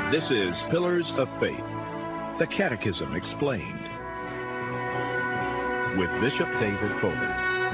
This is Pillars of Faith, the Catechism Explained, with Bishop David Fuller.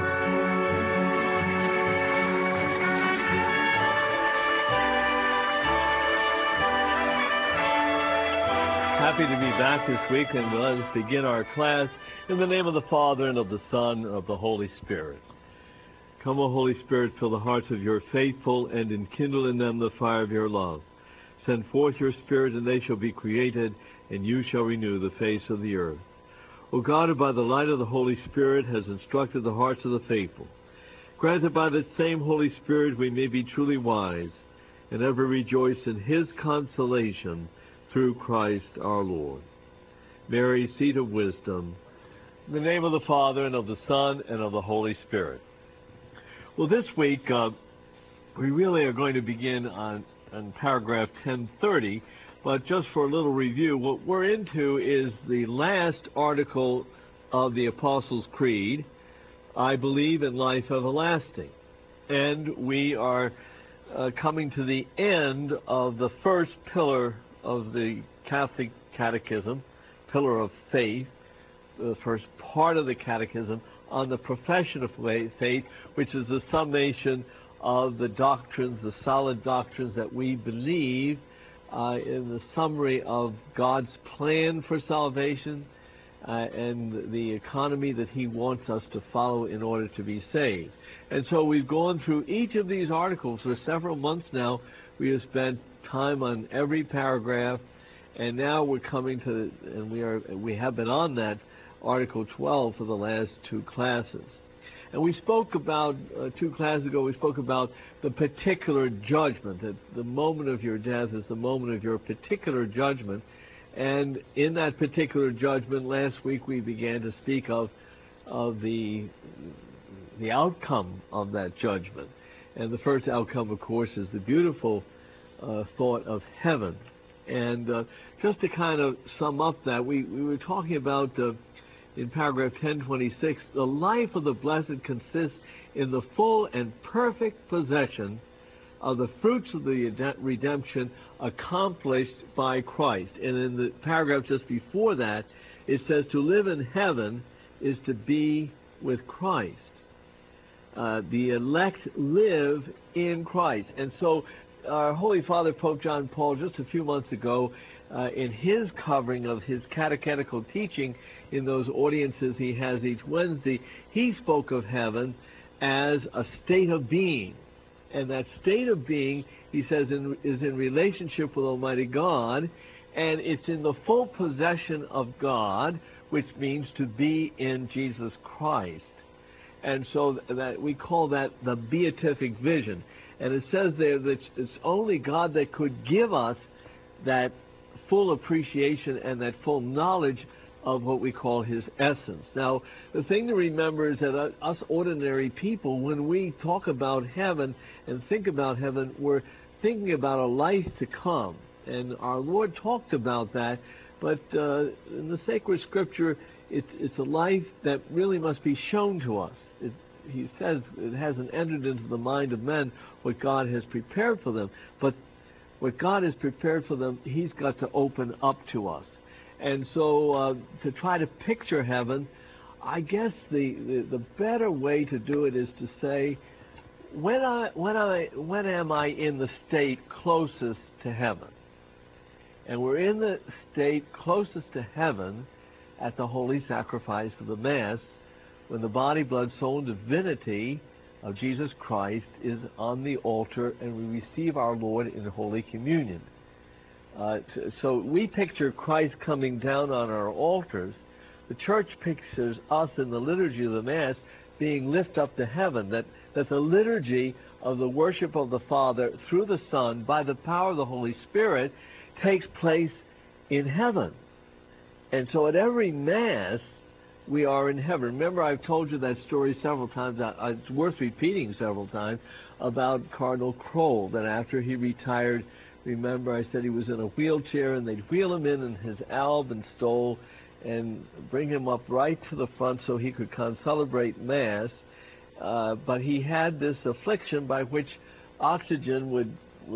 Happy to be back this week, and let us begin our class in the name of the Father, and of the Son, and of the Holy Spirit. Come, O Holy Spirit, fill the hearts of your faithful, and enkindle in them the fire of your love. Send forth your Spirit, and they shall be created, and you shall renew the face of the earth. O God, who by the light of the Holy Spirit has instructed the hearts of the faithful, grant that by the same Holy Spirit we may be truly wise, and ever rejoice in his consolation through Christ our Lord. Mary, seat of wisdom, in the name of the Father, and of the Son, and of the Holy Spirit. Well, this week we really are going to begin on paragraph 1030, but just for a little review, what we're into is the last article of the Apostles' Creed, I believe in life everlasting. And we are coming to the end of the first pillar of the Catholic Catechism, pillar of faith, the first part of the Catechism on the profession of faith, which is the summation of the doctrines, the solid doctrines that we believe in the summary of God's plan for salvation and the economy that he wants us to follow in order to be saved. And so we've gone through each of these articles for several months now. We have spent time on every paragraph, and now we're coming to, and we have been on that Article 12 for the last two classes. And we spoke about, 2 classes ago, we spoke about the particular judgment, that the moment of your death is the moment of your particular judgment. And in that particular judgment, last week we began to speak of the outcome of that judgment. And the first outcome, of course, is the beautiful thought of heaven. And just to kind of sum up that, we were talking about in paragraph 1026, the life of the blessed consists in the full and perfect possession of the fruits of the redemption accomplished by Christ. And in the paragraph just before that, it says to live in heaven is to be with Christ. The elect live in Christ. And so our Holy Father, Pope John Paul, just a few months ago, in his covering of his catechetical teaching in those audiences he has each Wednesday, he spoke of heaven as a state of being. And that state of being, he says, is in relationship with Almighty God, and it's in the full possession of God, which means to be in Jesus Christ. And so that we call that the beatific vision. And it says there that it's only God that could give us that full appreciation and that full knowledge of what we call his essence. Now, the thing to remember is that us ordinary people, when we talk about heaven and think about heaven, we're thinking about a life to come. And our Lord talked about that, but in the sacred scripture, it's a life that really must be shown to us. He says it hasn't entered into the mind of men what God has prepared for them, but what God has prepared for them, he's got to open up to us. And so to try to picture heaven, I guess the better way to do it is to say, when am I in the state closest to heaven? And we're in the state closest to heaven at the holy sacrifice of the Mass, when the body, blood, soul, and divinity of Jesus Christ is on the altar and we receive our Lord in Holy Communion. So we picture Christ coming down on our altars. The Church pictures us in the liturgy of the Mass being lifted up to heaven, that the liturgy of the worship of the Father through the Son by the power of the Holy Spirit takes place in heaven. And so at every Mass, we are in heaven. Remember, I've told you that story several times. It's worth repeating several times about Cardinal Kroll, that after he retired, remember I said he was in a wheelchair and they'd wheel him in his alb and stole and bring him up right to the front so he could celebrate Mass. But he had this affliction by which oxygen would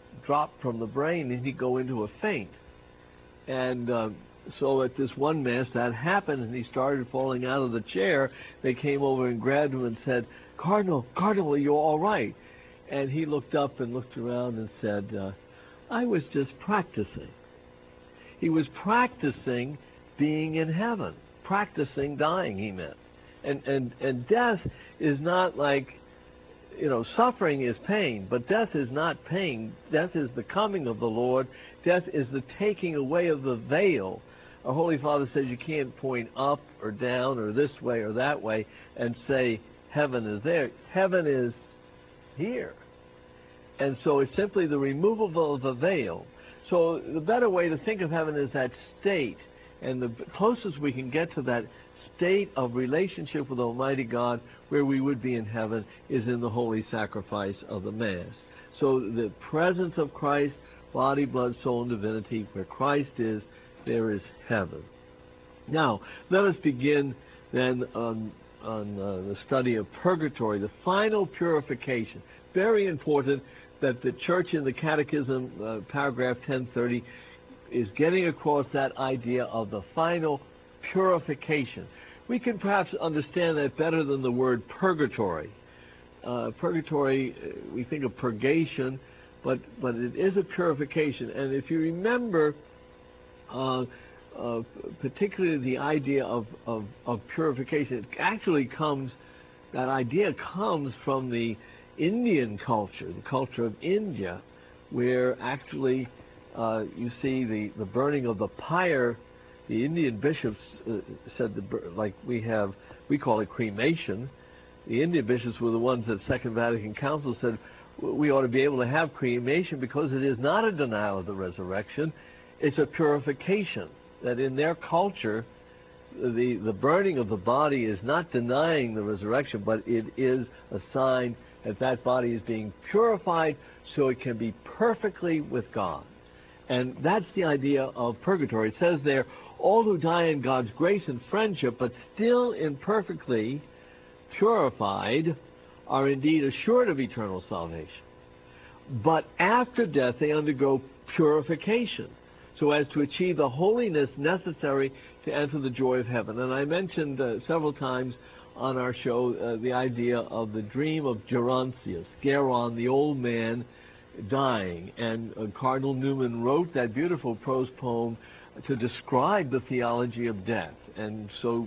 drop from the brain and he'd go into a faint. And so at this one Mass that happened, and he started falling out of the chair. They came over and grabbed him and said, Cardinal, are you all right? And he looked up and looked around and said, I was just practicing. He was practicing being in heaven, practicing dying, he meant. And death is not like, suffering is pain, but death is not pain. Death is the coming of the Lord. Death is the taking away of the veil. Our Holy Father says you can't point up or down or this way or that way and say heaven is there. Heaven is here. And so it's simply the removal of the veil. So the better way to think of heaven is that state. And the closest we can get to that state of relationship with Almighty God, where we would be in heaven, is in the holy sacrifice of the Mass. So the presence of Christ, body, blood, soul, and divinity, where Christ is, there is heaven. Now, let us begin then on the study of purgatory, the final purification. Very important that the Church in the Catechism, paragraph 1030, is getting across that idea of the final purification. We can perhaps understand that better than the word purgatory. Purgatory, we think of purgation, but it is a purification. And if you remember, particularly the idea of purification, that idea comes from the Indian culture, the culture of India, where actually you see the burning of the pyre. The Indian bishops said, we call it cremation. The Indian bishops were the ones that Second Vatican Council said we ought to be able to have cremation because it is not a denial of the resurrection. It's a purification. That in their culture, the burning of the body is not denying the resurrection, but it is a sign that body is being purified so it can be perfectly with God. And that's the idea of purgatory. It says there, all who die in God's grace and friendship, but still imperfectly purified, are indeed assured of eternal salvation. But after death, they undergo purification, so as to achieve the holiness necessary to enter the joy of heaven. And I mentioned several times on our show the idea of the dream of Gerontius, Geron, the old man, dying. And Cardinal Newman wrote that beautiful prose poem to describe the theology of death. And so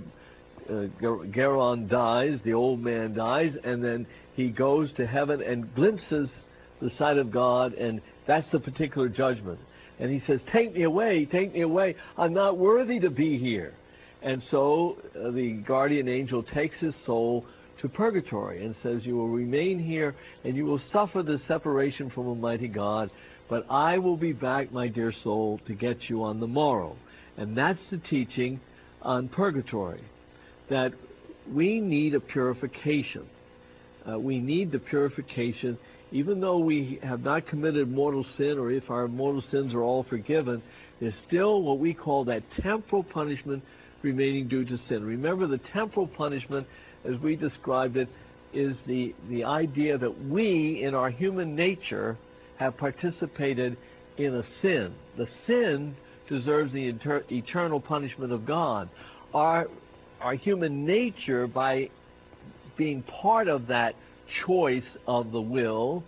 Geron dies, the old man dies, and then he goes to heaven and glimpses the sight of God, and that's the particular judgment. And he says, take me away, I'm not worthy to be here. And so the guardian angel takes his soul to purgatory and says, you will remain here and you will suffer the separation from Almighty God, but I will be back, my dear soul, to get you on the morrow. And that's the teaching on purgatory, that we need a purification. We need the purification. Even though we have not committed mortal sin, or if our mortal sins are all forgiven, there's still what we call that temporal punishment remaining due to sin. Remember, the temporal punishment, as we described it, is the idea that we, in our human nature, have participated in a sin. The sin deserves the eternal punishment of God. Our human nature, by being part of that choice of the will,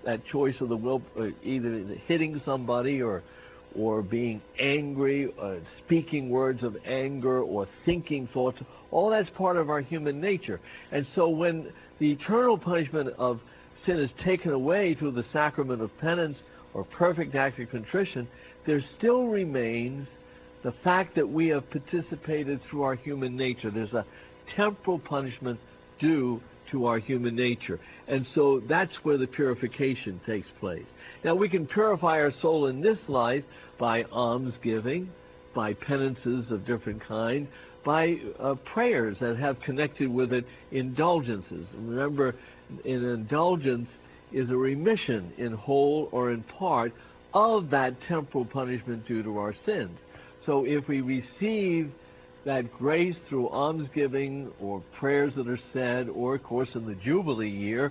either hitting somebody or being angry, speaking words of anger, or thinking thoughts, all that's part of our human nature. And so when the eternal punishment of sin is taken away through the sacrament of penance or perfect act of contrition, there still remains the fact that we have participated through our human nature. There's a temporal punishment due to our human nature. And so that's where the purification takes place. Now, we can purify our soul in this life by almsgiving, by penances of different kinds, by prayers that have connected with it, indulgences. Remember, an indulgence is a remission in whole or in part of that temporal punishment due to our sins. So if we receive that grace through almsgiving or prayers that are said, or of course in the Jubilee year,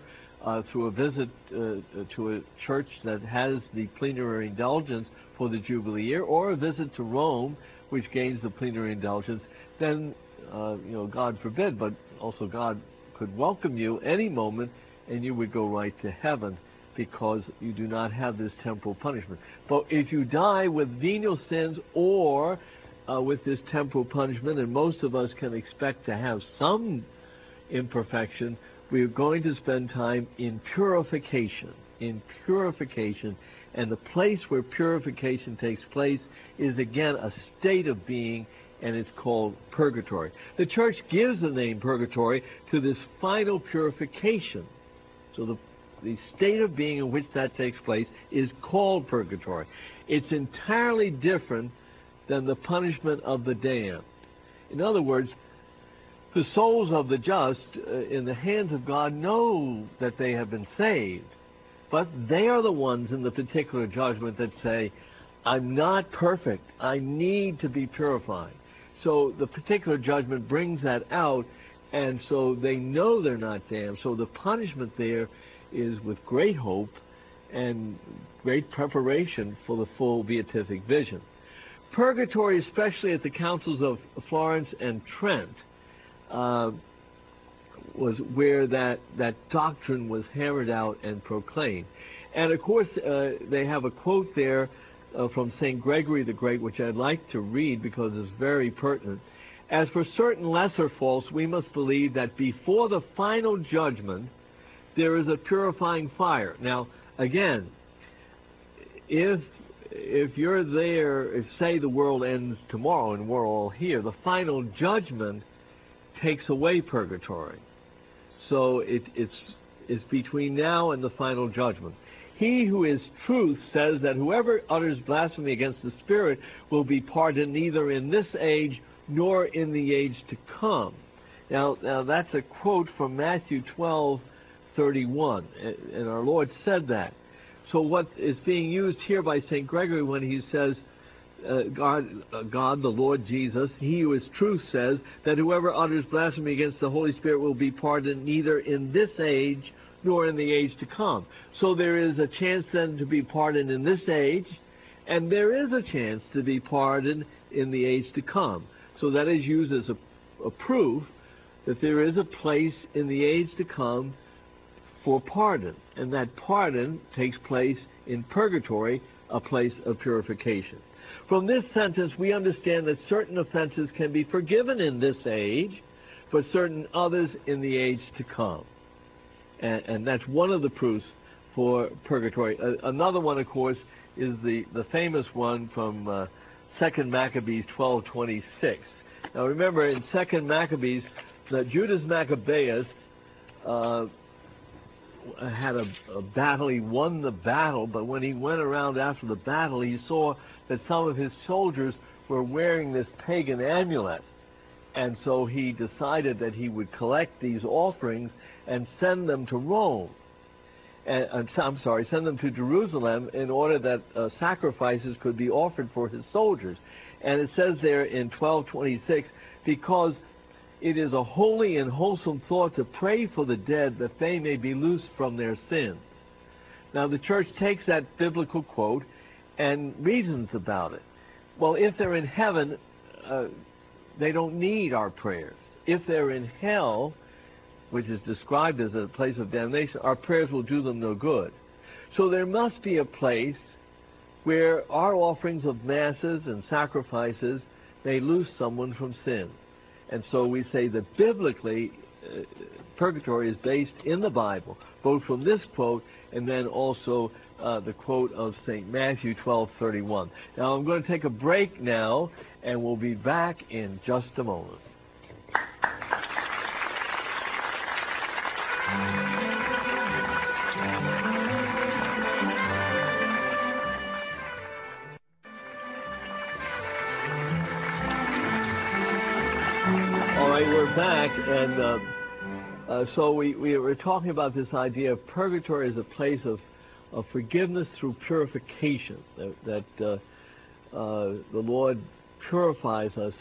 through a visit to a church that has the plenary indulgence for the Jubilee year, or a visit to Rome, which gains the plenary indulgence, then, God forbid, but also God could welcome you any moment and you would go right to heaven because you do not have this temporal punishment. But if you die with venial sins or with this temporal punishment, and most of us can expect to have some imperfection, we're going to spend time in purification. In purification. And the place where purification takes place is, again, a state of being, and it's called purgatory. The church gives the name purgatory to this final purification. So the state of being in which that takes place is called purgatory. It's entirely different than the punishment of the damned. In other words, the souls of the just in the hands of God know that they have been saved, but they are the ones in the particular judgment that say, I'm not perfect. I need to be purified. So the particular judgment brings that out, and so they know they're not damned. So the punishment there is with great hope and great preparation for the full beatific vision. Purgatory, especially at the councils of Florence and Trent, was where that doctrine was hammered out and proclaimed. And of course, they have a quote there from St. Gregory the Great, which I'd like to read because it's very pertinent. As for certain lesser faults, we must believe that before the final judgment, there is a purifying fire. Now, again, if you're there, if say the world ends tomorrow and we're all here, the final judgment takes away purgatory. So it's between now and the final judgment. He who is truth says that whoever utters blasphemy against the Spirit will be pardoned neither in this age nor in the age to come. Now that's a quote from Matthew 12:31, and our Lord said that. So what is being used here by St. Gregory when he says, God, the Lord Jesus, he who is truth, says that whoever utters blasphemy against the Holy Spirit will be pardoned neither in this age nor in the age to come. So there is a chance then to be pardoned in this age, and there is a chance to be pardoned in the age to come. So that is used as a proof that there is a place in the age to come for pardon, and that pardon takes place in purgatory, a place of purification. From this sentence, we understand that certain offenses can be forgiven in this age, but certain others in the age to come. And that's one of the proofs for purgatory. Another one, of course, is the famous one from 2 Maccabees 12:26. Now remember, in 2 Maccabees, Judas Maccabeus had a battle. He won the battle, but when he went around after the battle, he saw that some of his soldiers were wearing this pagan amulet. And so he decided that he would collect these offerings and send them to Rome. Send them to Jerusalem in order that sacrifices could be offered for his soldiers. And it says there in 12:26, because it is a holy and wholesome thought to pray for the dead that they may be loosed from their sins. Now the church takes that biblical quote and reasons about it. Well, if they're in heaven, they don't need our prayers. If they're in hell, which is described as a place of damnation, our prayers will do them no good. So there must be a place where our offerings of masses and sacrifices may loose someone from sin. And so we say that biblically, purgatory is based in the Bible, both from this quote and then also the quote of St. Matthew 12:31. Now I'm going to take a break now, and we'll be back in just a moment. All right, we're back, and so we were talking about this idea of purgatory as a place of forgiveness through purification, that the Lord purifies us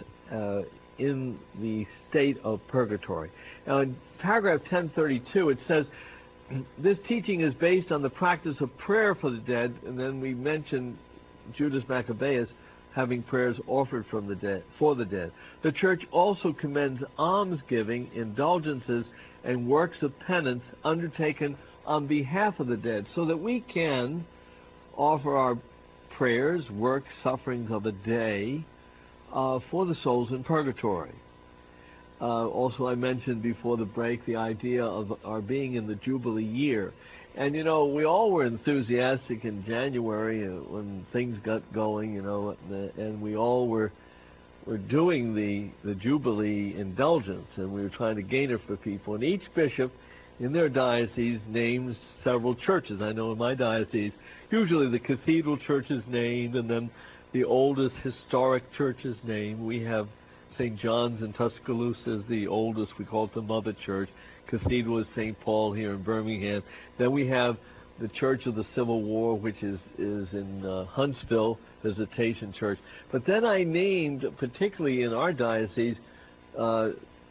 in the state of purgatory. Now in paragraph 1032 it says, this teaching is based on the practice of prayer for the dead, and then we mentioned Judas Maccabeus having prayers offered for the dead. The Church also commends almsgiving, indulgences, and works of penance undertaken on behalf of the dead, so that we can offer our prayers, work, sufferings of the day for the souls in purgatory. Also, I mentioned before the break the idea of our being in the Jubilee year. And, we all were enthusiastic in January when things got going, and we all were doing the Jubilee indulgence, and we were trying to gain it for people. And each bishop in their diocese names several churches. I know in my diocese, usually the cathedral church is named, and then the oldest historic church is named. We have St. John's in Tuscaloosa is the oldest. We call it the Mother Church. Cathedral is St. Paul here in Birmingham. Then we have the Church of the Civil War, which is in Huntsville, Visitation Church. But then I named, particularly in our diocese, Our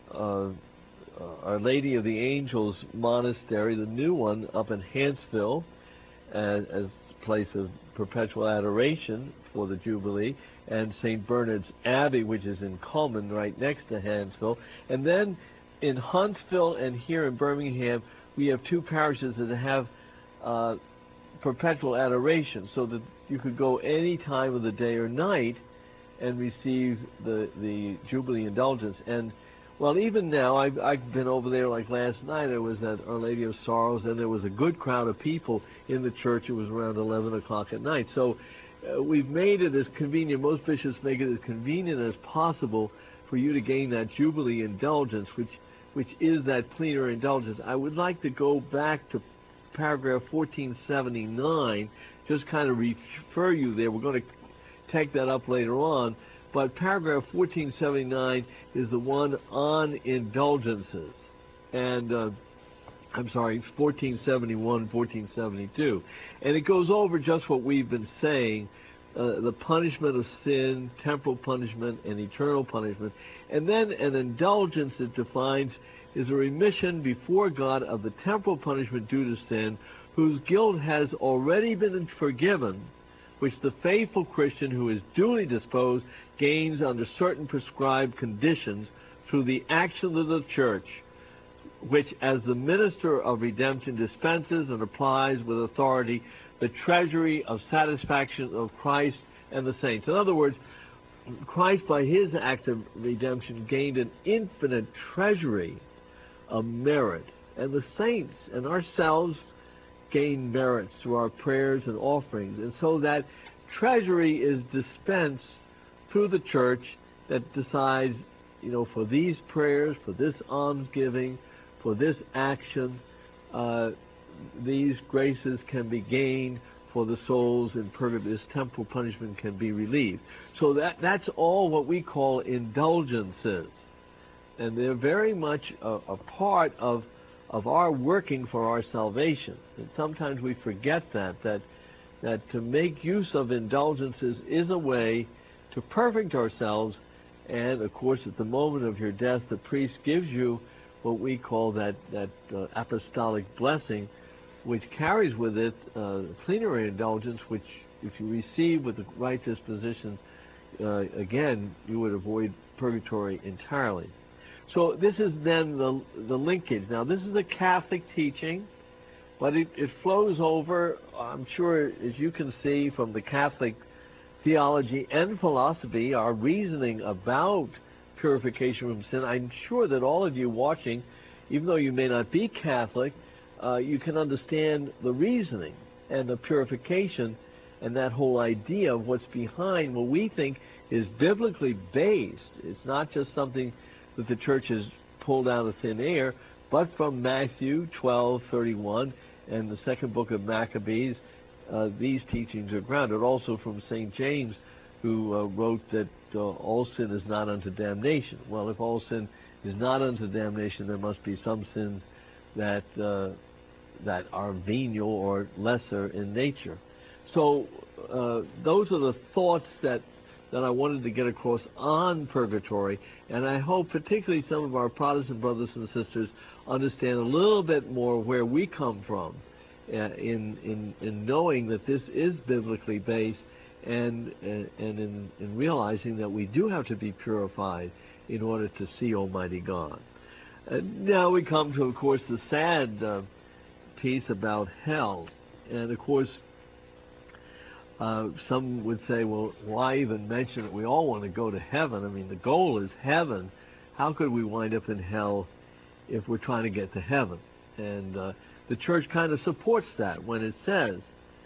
Lady of the Angels Monastery, the new one up in Hanceville, as a place of perpetual adoration for the Jubilee, and St. Bernard's Abbey, which is in Coleman, right next to Hanceville. And then in Huntsville and here in Birmingham, we have two parishes that have perpetual adoration, so that you could go any time of the day or night and receive the Jubilee indulgence. And well, even now, I've been over there, like last night, I was at Our Lady of Sorrows, and there was a good crowd of people in the church. It was around 11 o'clock at night. So we've made it as convenient, most bishops make it as convenient as possible for you to gain that Jubilee indulgence, which is that plenary indulgence. I would like to go back to paragraph 1479, just kind of refer you there. We're going to take that up later on. But paragraph 1479 is the one on indulgences. And, 1471, 1472. And it goes over just what we've been saying, the punishment of sin, temporal punishment, and eternal punishment. And then an indulgence, it defines, is a remission before God of the temporal punishment due to sin, whose guilt has already been forgiven, which the faithful Christian who is duly disposed gains under certain prescribed conditions through the action of the Church, which as the minister of redemption dispenses and applies with authority the treasury of satisfaction of Christ and the saints. In other words, Christ, by his act of redemption, gained an infinite treasury of merit, and the saints and ourselves gain merits through our prayers and offerings. And so that treasury is dispensed through the Church that decides, for these prayers, for this almsgiving, for this action, these graces can be gained for the souls in purgatory. This temporal punishment can be relieved. So that's all what we call indulgences. And they're very much a part of our working for our salvation. And sometimes we forget that to make use of indulgences is a way to perfect ourselves. And of course, at the moment of your death, the priest gives you what we call that apostolic blessing, which carries with it plenary indulgence, which if you receive with the right disposition, again, you would avoid purgatory entirely. So this is then the linkage. Now, this is a Catholic teaching, but it flows over, I'm sure, as you can see from the Catholic theology and philosophy, our reasoning about purification from sin. I'm sure that all of you watching, even though you may not be Catholic, you can understand the reasoning and the purification and that whole idea of what's behind what we think is biblically based. It's not just something that the Church has pulled out of thin air, but from Matthew 12:31 and the second book of Maccabees, these teachings are grounded. Also from St. James, who wrote that all sin is not unto damnation. Well, if all sin is not unto damnation, there must be some sins that are venial or lesser in nature. So those are the thoughts that that I wanted to get across on purgatory, and I hope particularly some of our Protestant brothers and sisters understand a little bit more where we come from in knowing that this is biblically based, and in realizing that we do have to be purified in order to see Almighty God. Now we come to, of course, the sad piece about hell. And, of course, some would say, well, why even mention it? We all want to go to heaven. I mean, the goal is heaven. How could we wind up in hell if we're trying to get to heaven? And the church kind of supports that when it says,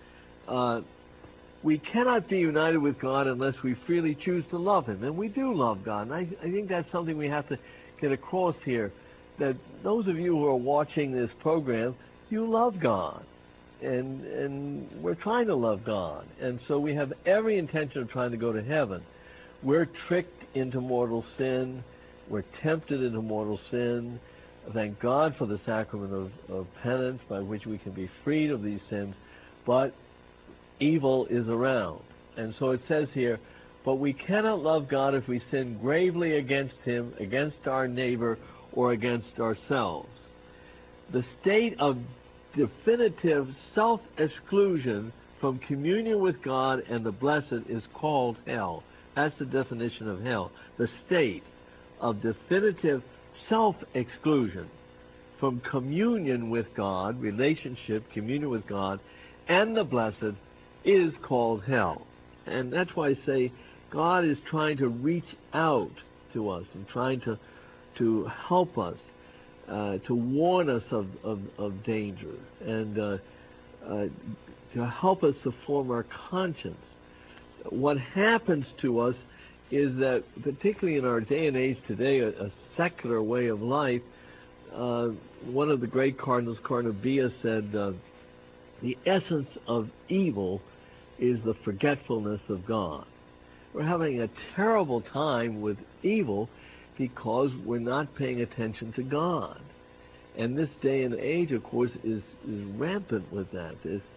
we cannot be united with God unless we freely choose to love Him. And we do love God. And I think that's something we have to get across here, that those of you who are watching this program, you love God. And we're trying to love God. And so we have every intention of trying to go to heaven. We're tricked into mortal sin. We're tempted into mortal sin. Thank God for the sacrament of penance by which we can be freed of these sins. But evil is around. And so it says here, but we cannot love God if we sin gravely against Him, against our neighbor, or against ourselves. The state of definitive self-exclusion from communion with God and the blessed is called hell. That's the definition of hell. The state of definitive self-exclusion from communion with God, relationship, communion with God, and the blessed is called hell. And that's why I say God is trying to reach out to us and trying to help us, to warn us of danger, and to help us to form our conscience. What happens to us is that, particularly in our day and age today, a secular way of life, one of the great cardinals, Cardinal Bia, said, the essence of evil is the forgetfulness of God. We're having a terrible time with evil because we're not paying attention to God. And this day and age, of course, is rampant with that.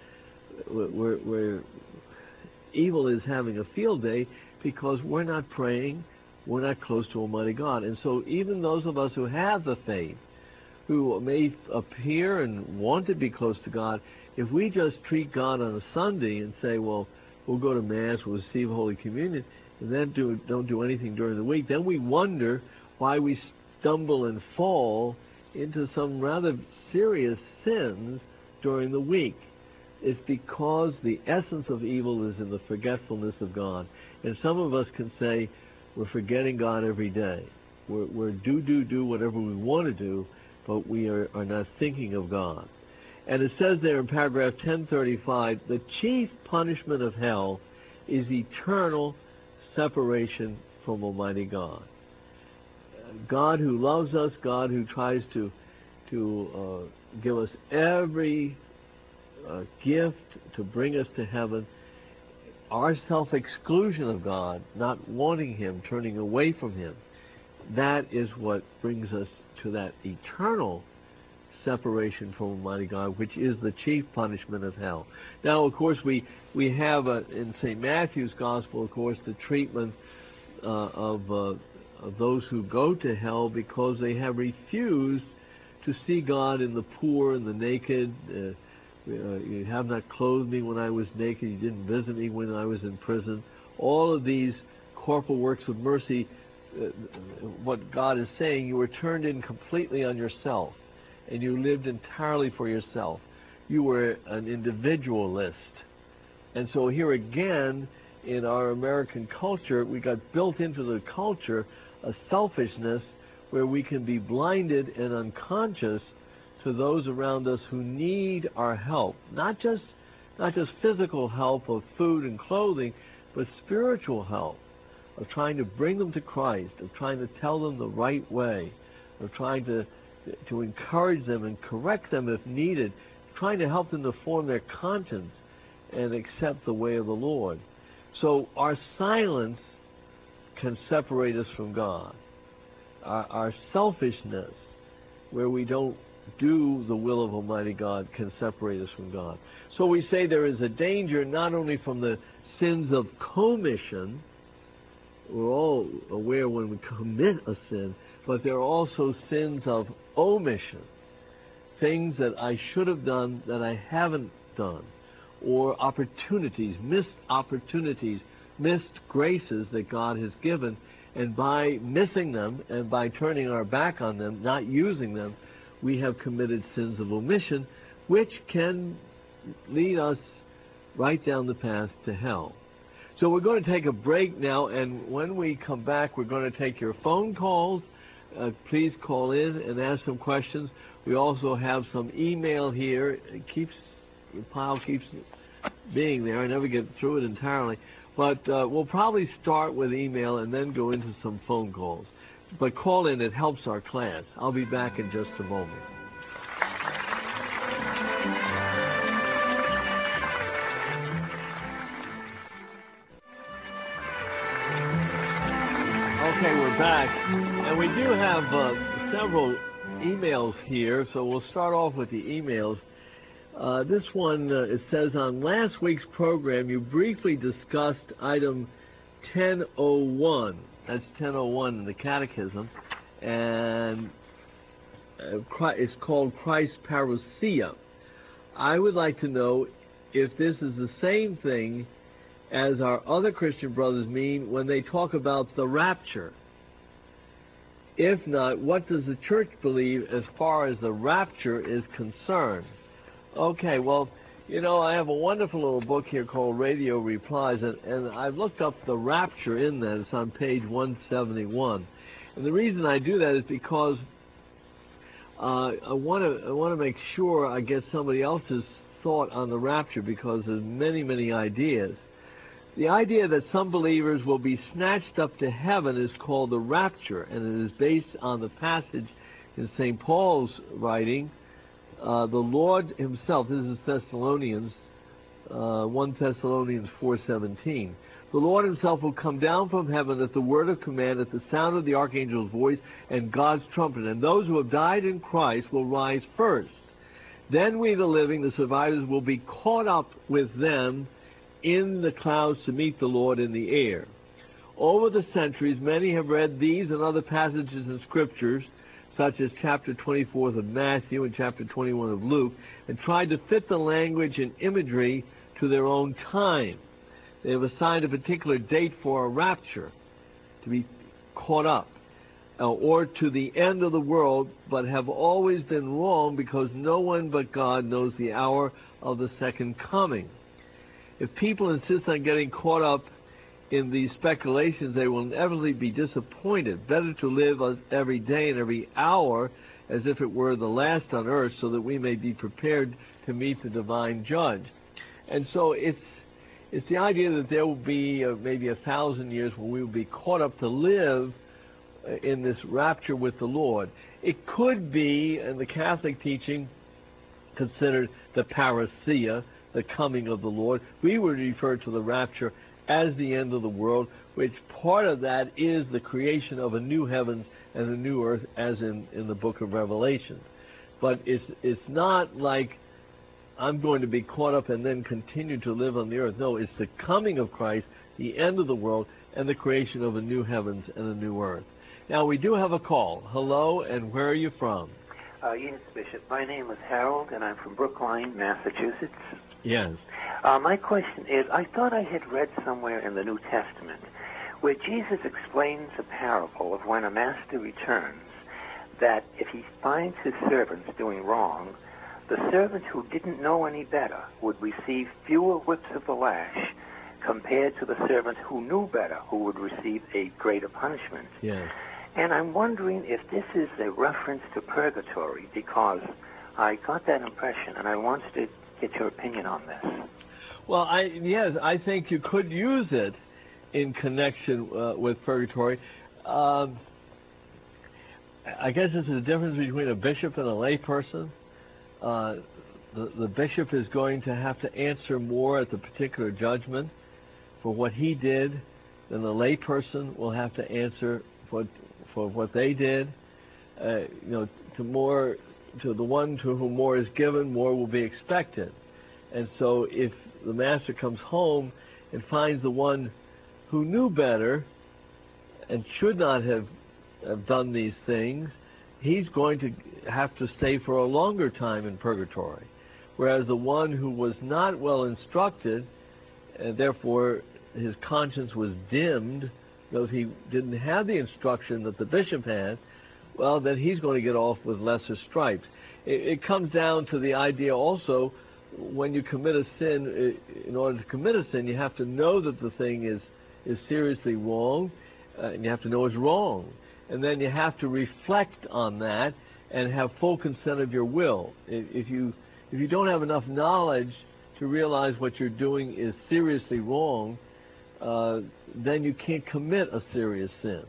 Evil is having a field day because we're not praying, we're not close to Almighty God. And so even those of us who have the faith, who may appear and want to be close to God, if we just treat God on a Sunday and say, well, we'll go to Mass, we'll receive Holy Communion, and then don't do anything during the week, then we wonder why we stumble and fall into some rather serious sins during the week. It's because the essence of evil is in the forgetfulness of God. And some of us can say we're forgetting God every day. We're do whatever we want to do, but we are not thinking of God. And it says there in paragraph 1035, the chief punishment of hell is eternal separation from Almighty God. God who loves us, God who tries to give us every gift to bring us to heaven, our self-exclusion of God, not wanting Him, turning away from Him, that is what brings us to that eternal separation from Almighty God, which is the chief punishment of hell. Now, of course, we have in St. Matthew's Gospel, of course, the treatment of those who go to hell because they have refused to see God in the poor and the naked. You have not clothed me when I was naked. You didn't visit me when I was in prison. All of these corporal works of mercy, what God is saying, you were turned in completely on yourself, and you lived entirely for yourself. You were an individualist. And so here again, in our American culture, we got built into the culture a selfishness where we can be blinded and unconscious to those around us who need our help. Not just physical help of food and clothing, but spiritual help, of trying to bring them to Christ, of trying to tell them the right way, of trying to encourage them and correct them if needed, trying to help them to form their conscience and accept the way of the Lord. So our silence can separate us from God. Our selfishness, where we don't do the will of Almighty God, can separate us from God. So we say there is a danger not only from the sins of commission, we're all aware when we commit a sin, but there are also sins of omission, things that I should have done that I haven't done, or opportunities, missed graces that God has given, and by missing them and by turning our back on them, not using them, we have committed sins of omission, which can lead us right down the path to hell. So we're going to take a break now, and when we come back, we're going to take your phone calls. Please call in and ask some questions. We also have some email here. The pile keeps being there. I never get through it entirely. But we'll probably start with email and then go into some phone calls. But call in. It helps our class. I'll be back in just a moment. Okay, we're back. And we do have several emails here, so we'll start off with the emails. This one, it says, on last week's program, you briefly discussed item 1001. That's 1001 in the Catechism. And it's called Christ's parousia. I would like to know if this is the same thing as our other Christian brothers mean when they talk about the rapture. If not, what does the Church believe as far as the rapture is concerned? Okay, well, I have a wonderful little book here called Radio Replies, and I've looked up the rapture in that. It's on page 171. And the reason I do that is because I want to make sure I get somebody else's thought on the rapture, because there's many, many ideas. The idea that some believers will be snatched up to heaven is called the rapture, and it is based on the passage in St. Paul's writing, the Lord himself, this is Thessalonians, 1 Thessalonians 4:17. The Lord himself will come down from heaven at the word of command, at the sound of the archangel's voice, and God's trumpet. And those who have died in Christ will rise first. Then we, the living, the survivors, will be caught up with them in the clouds to meet the Lord in the air. Over the centuries, many have read these and other passages in Scriptures, such as chapter 24 of Matthew and chapter 21 of Luke, and tried to fit the language and imagery to their own time. They have assigned a particular date for a rapture, to be caught up, or to the end of the world, but have always been wrong, because no one but God knows the hour of the second coming. If people insist on getting caught up in these speculations, they will inevitably be disappointed. Better to live every day and every hour as if it were the last on earth, so that we may be prepared to meet the divine judge. And so it's the idea that there will be maybe 1,000 years when we will be caught up to live in this rapture with the Lord. It could be, in the Catholic teaching, considered the parousia, the coming of the Lord. We would refer to the rapture as the end of the world, which part of that is the creation of a new heavens and a new earth, as in the book of Revelation. But it's not like I'm going to be caught up and then continue to live on the earth. No, it's the coming of Christ, the end of the world, and the creation of a new heavens and a new earth. Now, we do have a call. Hello, and where are you from? Yes, Bishop. My name is Harold, and I'm from Brookline, Massachusetts. Yes. My question is, I thought I had read somewhere in the New Testament where Jesus explains a parable of when a master returns, that if he finds his servants doing wrong, the servant who didn't know any better would receive fewer whips of the lash compared to the servant who knew better, who would receive a greater punishment. Yes. And I'm wondering if this is a reference to purgatory, because I got that impression, and I wanted to get your opinion on this. Well, I think you could use it in connection with purgatory. I guess this is the difference between a bishop and a layperson. The bishop is going to have to answer more at the particular judgment for what he did than the layperson will have to answer for what they did. To the one to whom more is given, more will be expected. And so if the master comes home and finds the one who knew better and should not have done these things, he's going to have to stay for a longer time in purgatory. Whereas the one who was not well instructed, and therefore his conscience was dimmed, because he didn't have the instruction that the bishop had, well, then he's going to get off with lesser stripes. It comes down to the idea also, when you commit a sin, in order to commit a sin, you have to know that the thing is seriously wrong, and you have to know it's wrong. And then you have to reflect on that and have full consent of your will. If you don't have enough knowledge to realize what you're doing is seriously wrong, then you can't commit a serious sin.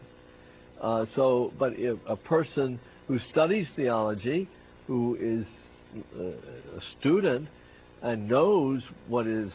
But if a person who studies theology, who is a student and knows what is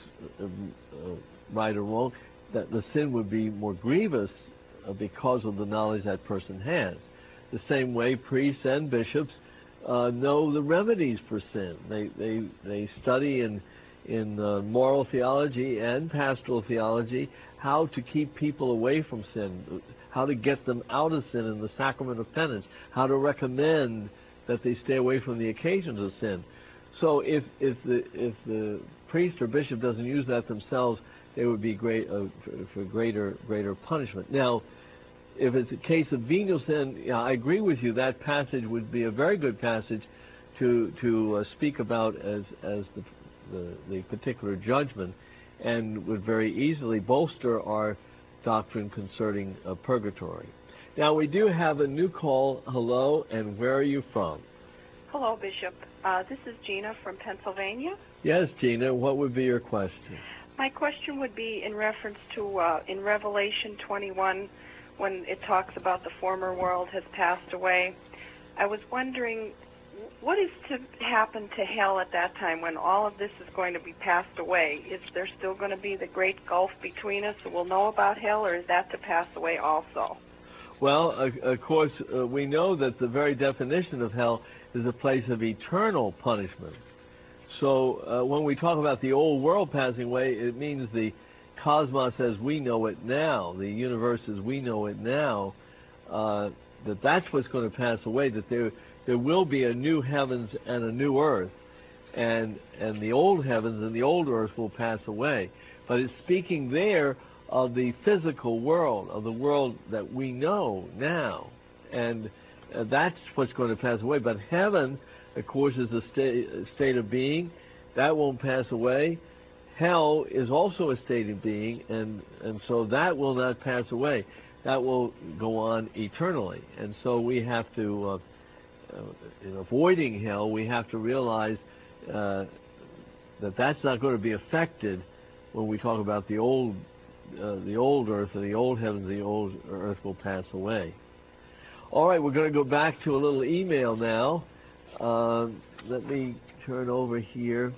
right or wrong, that the sin would be more grievous because of the knowledge that person has. The same way priests and bishops know the remedies for sin. They study in moral theology and pastoral theology how to keep people away from sin, how to get them out of sin in the sacrament of penance, how to recommend that they stay away from the occasions of sin. So if the priest or bishop doesn't use that themselves, they would be for greater punishment. Now, if it's a case of venial sin, yeah, I agree with you. That passage would be a very good passage to speak about as the particular judgment, and would very easily bolster our doctrine concerning purgatory. Now, we do have a new call. Hello, and where are you from? Hello, Bishop. This is Gina from Pennsylvania. Yes, Gina, what would be your question? My question would be in reference to in Revelation 21, when it talks about the former world has passed away. I was wondering, what is to happen to hell at that time when all of this is going to be passed away? Is there still going to be the great gulf between us so we'll know about hell, or is that to pass away also? Well, of course, we know that the very definition of hell is a place of eternal punishment. So when we talk about the old world passing away, it means the cosmos as we know it now, the universe as we know it now, that's what's going to pass away, that there will be a new heavens and a new earth, and the old heavens and the old earth will pass away. But it's speaking there of the physical world, of the world that we know now, and that's what's going to pass away. But heaven, of course, is a state of being that won't pass away. Hell is also a state of being, and so that will not pass away. That will go on eternally. And so we have to, in avoiding hell, we have to realize that that's not going to be affected when we talk about the old earth, or the old heavens, the old earth will pass away. All right, we're going to go back to a little email now. Let me turn over here.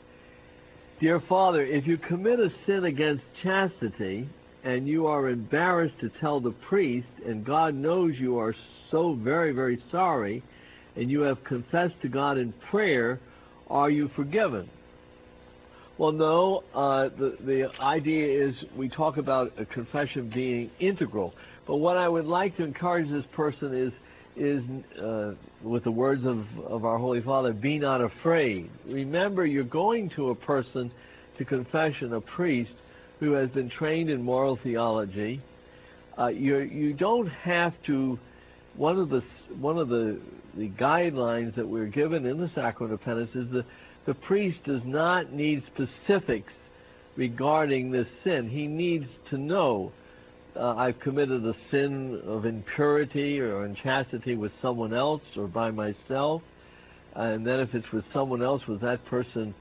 Dear Father, if you commit a sin against chastity and you are embarrassed to tell the priest, and God knows you are so very, very sorry, and you have confessed to God in prayer, are you forgiven? Well, no. The idea is we talk about a confession being integral. But what I would like to encourage this person is with the words of our Holy Father, be not afraid. Remember, you're going to a person to confession, a priest who has been trained in moral theology. You don't have to. One of the guidelines that we're given in the Sacrament of Penance is the priest does not need specifics regarding this sin. He needs to know, I've committed a sin of impurity or unchastity with someone else or by myself, and then if it's with someone else, was that person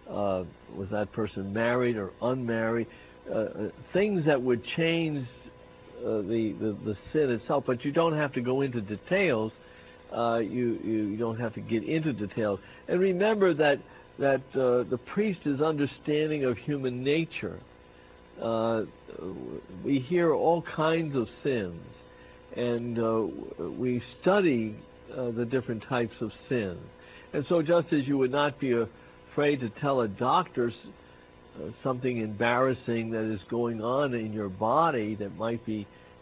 married or unmarried? Things that would change the sin itself, but you don't have to go into details. You don't have to get into details. And remember that the priest is understanding of human nature. We hear all kinds of sins, and we study the different types of sin. And so just as you would not be afraid to tell a doctor something embarrassing that is going on in your body that might be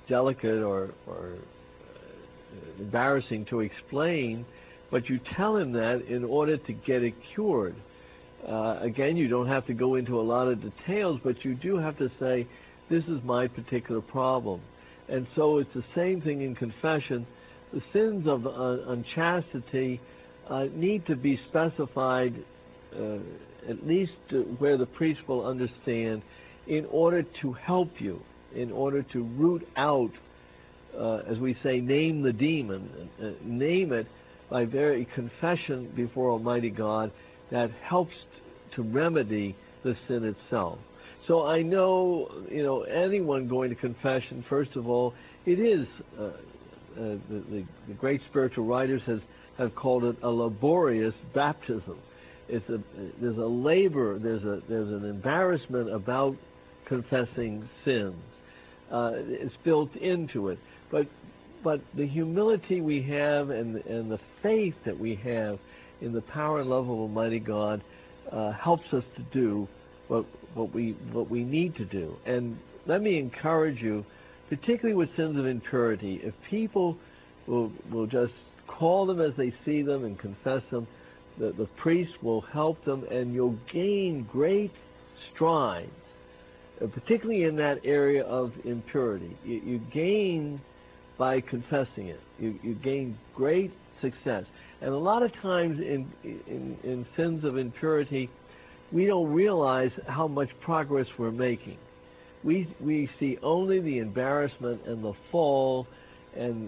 delicate or embarrassing to explain, but you tell him that in order to get it cured. Again, you don't have to go into a lot of details, but you do have to say, this is my particular problem. And so it's the same thing in confession. The sins of unchastity need to be specified at least where the priest will understand, in order to help you, in order to root out, as we say, name the demon, name it by very confession before Almighty God that helps to remedy the sin itself. So I know, anyone going to confession, first of all, it is, the great spiritual writers have called it a laborious baptism. There's a labor, there's an embarrassment about confessing sins. It's built into it. But the humility we have and the faith that we have in the power and love of Almighty God helps us to do what we need to do. And let me encourage you, particularly with sins of impurity, if people will just call them as they see them and confess them, the priest will help them, and you'll gain great strides, particularly in that area of impurity. You gain by confessing it. You gain great success. And a lot of times in sins of impurity, we don't realize how much progress we're making. We see only the embarrassment and the fall, and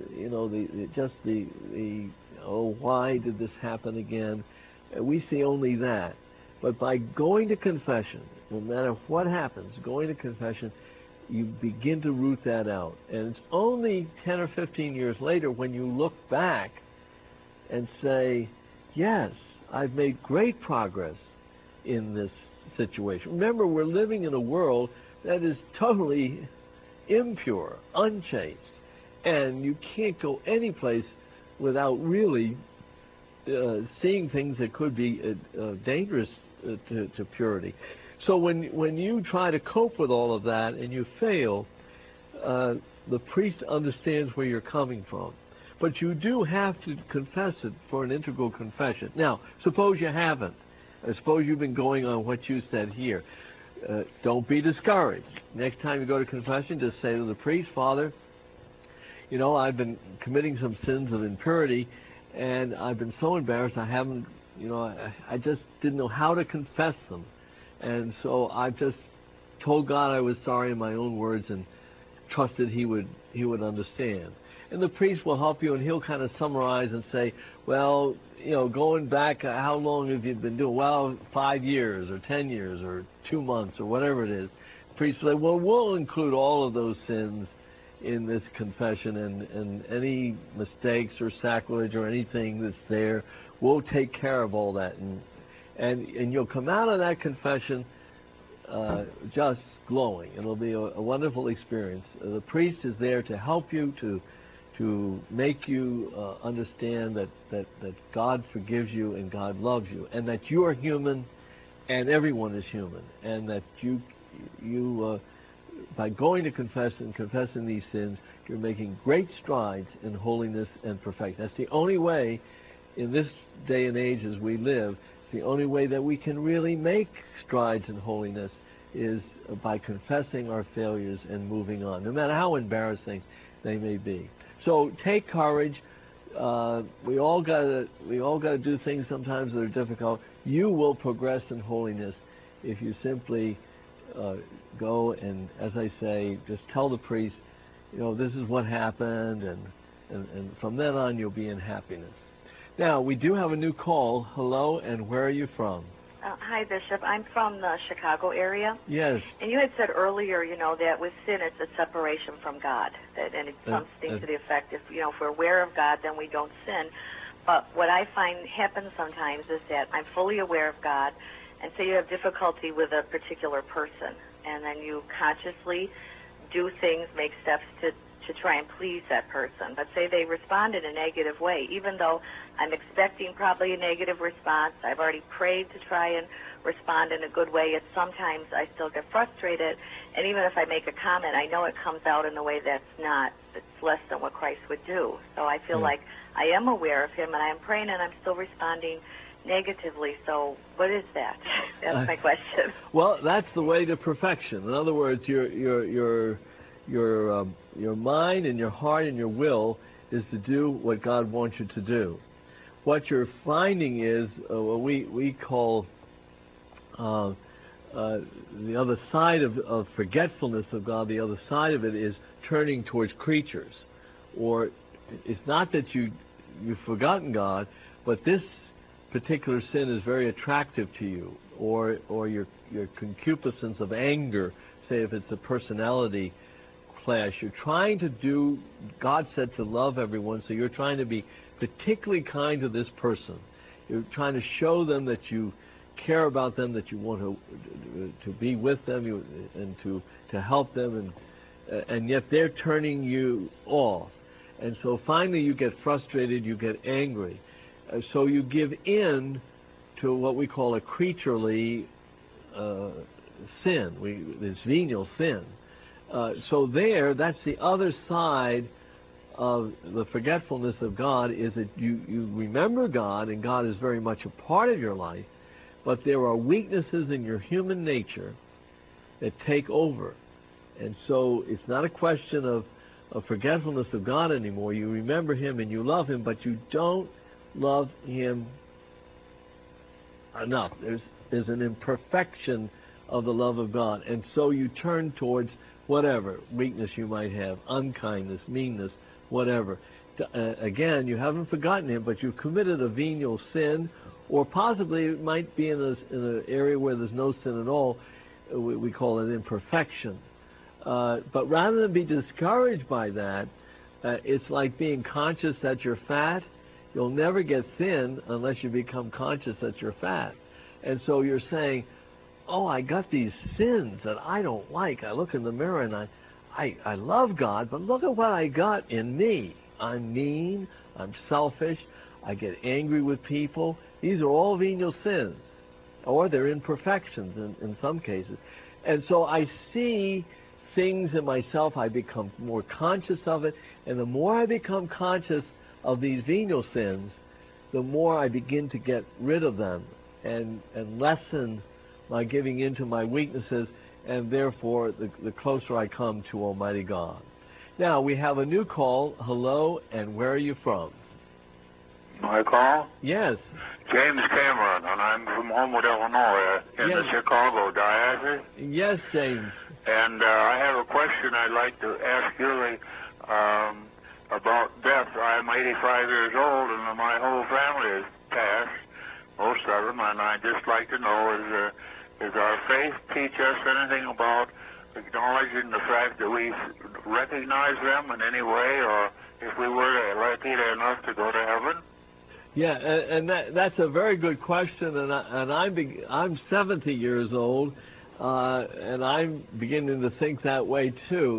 why did this happen again? We see only that. But by going to confession, no matter what happens, going to confession, you begin to root that out. And it's only 10 or 15 years later when you look back and say, yes, I've made great progress in this situation. Remember, we're living in a world that is totally impure, unchaste, and you can't go any place without really seeing things that could be dangerous to purity. So when you try to cope with all of that and you fail, the priest understands where you're coming from. But you do have to confess it for an integral confession. Now, suppose you haven't. Suppose you've been going on what you said here. Don't be discouraged. Next time you go to confession, just say to the priest, Father, I've been committing some sins of impurity, and I've been so embarrassed I haven't, I just didn't know how to confess them. And so I just told God I was sorry in my own words and trusted He would understand. And the priest will help you, and he'll kind of summarize and say, well, going back, how long have you been doing? Well, 5 years or 10 years or 2 months or whatever it is. The priest will say, well, we'll include all of those sins in this confession, and any mistakes or sacrilege or anything that's there, we'll take care of all that. And you'll come out of that confession just glowing. It'll be a wonderful experience. The priest is there to help you, to make you understand that God forgives you and God loves you, and that you are human and everyone is human, and that you by going to confess and confessing these sins, you're making great strides in holiness and perfection. That's the only way in this day and age as we live. It's the only way that we can really make strides in holiness is by confessing our failures and moving on, no matter how embarrassing they may be. So take courage. We all got to do things sometimes that are difficult. You will progress in holiness if you simply go and, as I say, just tell the priest, this is what happened, and from then on you'll be in happiness. Now, we do have a new call. Hello, and where are you from? Hi, Bishop. I'm from the Chicago area. Yes. And you had said earlier, that with sin it's a separation from God. And it's something to the effect, if we're aware of God, then we don't sin. But what I find happens sometimes is that I'm fully aware of God, and say you have difficulty with a particular person, and then you consciously do things, make steps to to try and please that person. But say they respond in a negative way, even though I'm expecting probably a negative response, I've already prayed to try and respond in a good way, yet sometimes I still get frustrated, and even if I make a comment, I know it comes out in a way that's less than what Christ would do. So I feel like I am aware of him, and I am praying, and I'm still responding negatively. So what is that? That's my question. Well, that's the way to perfection. In other words, your mind and your heart and your will is to do what God wants you to do. What you're finding is what we call the other side of forgetfulness of God. The other side of it is turning towards creatures. Or it's not that you've forgotten God, but this particular sin is very attractive to you, or your concupiscence of anger, say if it's a personality clash. You're trying to do, God said to love everyone, so you're trying to be particularly kind to this person. You're trying to show them that you care about them, that you want to be with them and to help them, and yet they're turning you off. And so finally you get frustrated, you get angry. So you give in to what we call a creaturely sin, this venial sin. So that's the other side of the forgetfulness of God, is that you remember God, and God is very much a part of your life, but there are weaknesses in your human nature that take over. And so it's not a question of forgetfulness of God anymore. You remember him and you love him, but you don't love him enough. There's an imperfection of the love of God. And so you turn towards whatever weakness you might have, unkindness, meanness, whatever. Again, you haven't forgotten him, but you've committed a venial sin, or possibly it might be in an area where there's no sin at all. We call it imperfection. But rather than be discouraged by that, it's like being conscious that you're fat. You'll never get thin unless you become conscious that you're fat. And so you're saying, oh, I got these sins that I don't like. I look in the mirror and I love God, but look at what I got in me. I'm mean, I'm selfish, I get angry with people. These are all venial sins, or they're imperfections in some cases. And so I see things in myself, I become more conscious of it, and the more I become conscious of these venial sins, the more I begin to get rid of them and lessen my giving into my weaknesses, and therefore the closer I come to Almighty God. Now, we have a new call. Hello, and where are you from? My call? Yes. James Cameron, and I'm from Homewood, Illinois, in the Chicago diocese. Yes, James. And I have a question I'd like to ask you about death. I'm 85 years old, and my whole family has passed, most of them, and I'd just like to know, does our faith teach us anything about acknowledging the fact that we recognize them in any way, or if we were lucky enough to go to heaven? Yeah, and that's a very good question, and I'm 70 years old, and I'm beginning to think that way too.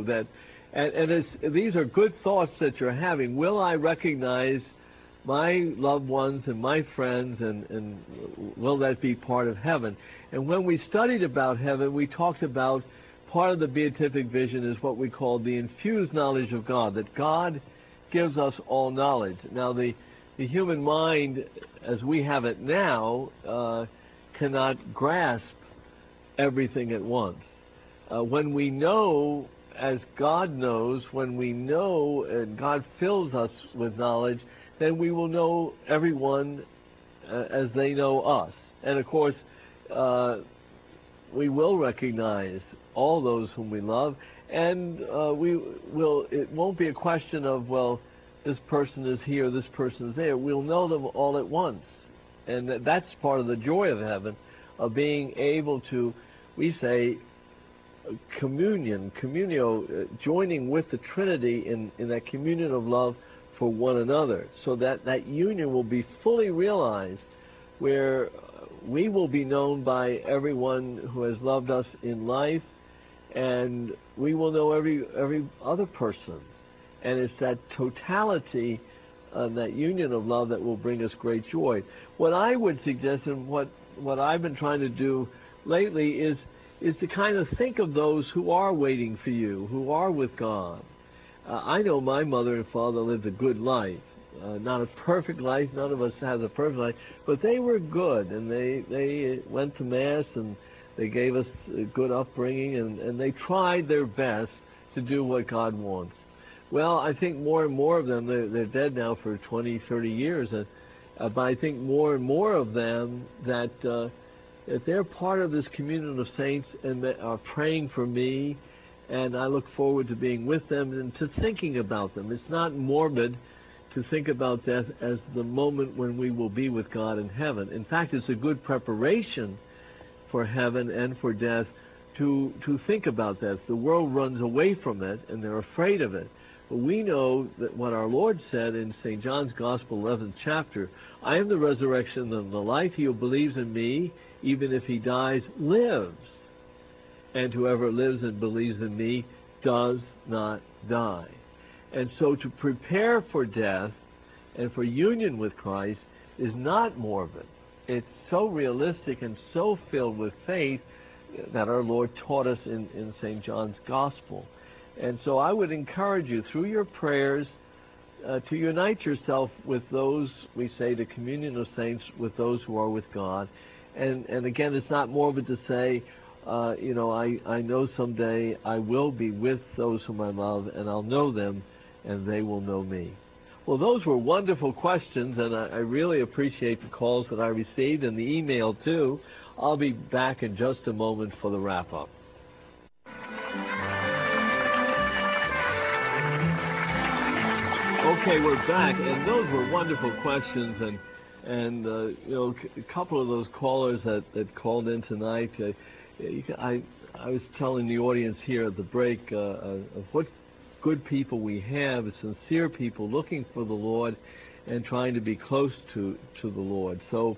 These are good thoughts that you're having. Will I recognize my loved ones and my friends, and will that be part of heaven? And when we studied about heaven, we talked about part of the beatific vision is what we call the infused knowledge of God, that God gives us all knowledge. Now, the human mind, as we have it now, cannot grasp everything at once. When we know, as God knows, when we know and God fills us with knowledge, then we will know everyone as they know us. And of course, we will recognize all those whom we love, and it won't be a question of, well, this person is here, this person is there. We'll know them all at once. And that's part of the joy of heaven, of being able to, we say, communio, joining with the Trinity in that communion of love for one another, so that union will be fully realized, where we will be known by everyone who has loved us in life, and we will know every other person. And it's that totality, that union of love that will bring us great joy. What I would suggest, and what I've been trying to do lately, is to kind of think of those who are waiting for you, who are with God. I know my mother and father lived a good life. Not a perfect life. None of us has a perfect life. But they were good, and they went to Mass, and they gave us a good upbringing, and they tried their best to do what God wants. Well, I think more and more of them, they're dead now for 20, 30 years, but I think more and more of them that they're part of this communion of saints and that are praying for me, and I look forward to being with them and to thinking about them. It's not morbid to think about death as the moment when we will be with God in heaven. In fact, it's a good preparation for heaven and for death to think about that. The world runs away from it, and they're afraid of it. But we know that what our Lord said in St. John's Gospel, 11th chapter, I am the resurrection and the life. He who believes in me, even if he dies, lives. And whoever lives and believes in me does not die. And so to prepare for death and for union with Christ is not morbid. It's so realistic and so filled with faith that our Lord taught us in St. John's Gospel. And so I would encourage you, through your prayers, to unite yourself with those, we say, the communion of saints, with those who are with God. And again, it's not morbid to say, I know someday I will be with those whom I love, and I'll know them, and they will know me. Well, those were wonderful questions, and I really appreciate the calls that I received and the email, too. I'll be back in just a moment for the wrap-up. Okay, we're back, and those were wonderful questions, and a couple of those callers that called in tonight, I was telling the audience here at the break of what good people we have, sincere people looking for the Lord and trying to be close to the Lord. So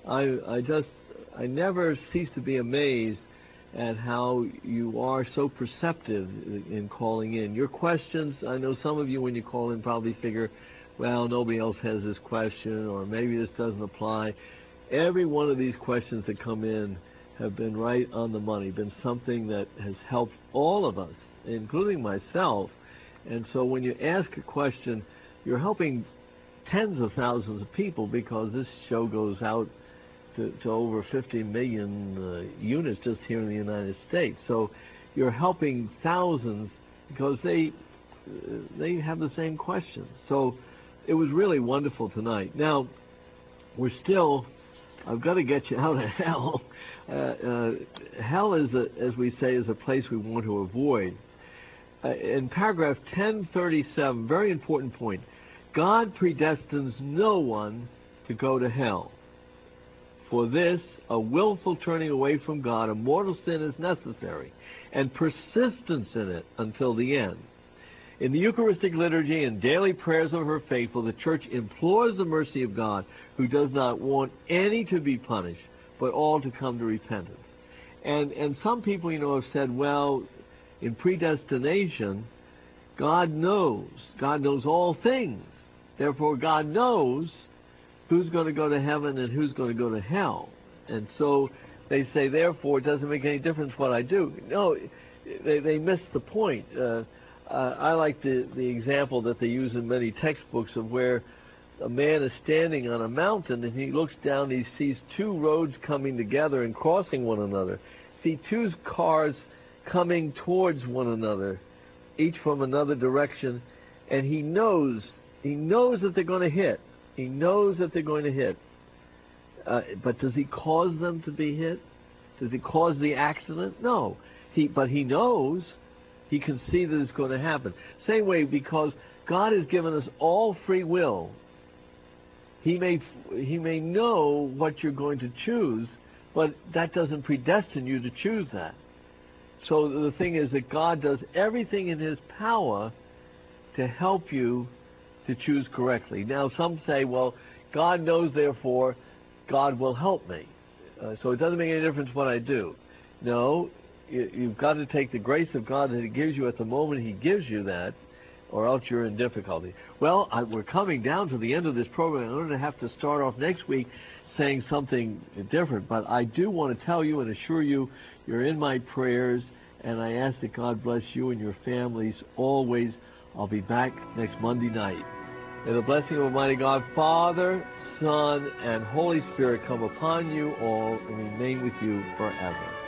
I never cease to be amazed at how you are so perceptive in calling in. Your questions, I know some of you when you call in probably figure, well, nobody else has this question, or maybe this doesn't apply. Every one of these questions that come in have been right on the money, been something that has helped all of us, including myself. And so when you ask a question, you're helping tens of thousands of people, because this show goes out to over 50 million units just here in the United States. So you're helping thousands because they have the same questions. So it was really wonderful tonight. Now, I've got to get you out of hell. Hell is, as we say, is a place we want to avoid. In paragraph 1037, very important point, God predestines no one to go to hell. For this, a willful turning away from God, a mortal sin is necessary, and persistence in it until the end. In the Eucharistic liturgy and daily prayers of her faithful, the Church implores the mercy of God, who does not want any to be punished, but all to come to repentance. And some people, have said, well, in predestination, God knows all things. Therefore, God knows who's going to go to heaven and who's going to go to hell. And so they say, therefore, it doesn't make any difference what I do. No, they miss the point. I like the example that they use in many textbooks of where a man is standing on a mountain and he looks down and he sees two roads coming together and crossing one another. See two cars coming towards one another, each from another direction, and he knows that they're going to hit. He knows that they're going to hit. But does he cause them to be hit? Does he cause the accident? No. But he knows. He can see that it's going to happen. Same way, because God has given us all free will. He may know what you're going to choose, but that doesn't predestine you to choose that. So the thing is that God does everything in His power to help you to choose correctly. Now, some say, well, God knows, therefore, God will help me. So it doesn't make any difference what I do. No, you've got to take the grace of God that He gives you at the moment He gives you that, or else you're in difficulty. Well, we're coming down to the end of this program. I'm going to have to start off next week saying something different, but I do want to tell you and assure you you're in my prayers, and I ask that God bless you and your families always. I'll be back next Monday night. May the blessing of Almighty God, Father, Son, and Holy Spirit come upon you all and remain with you forever.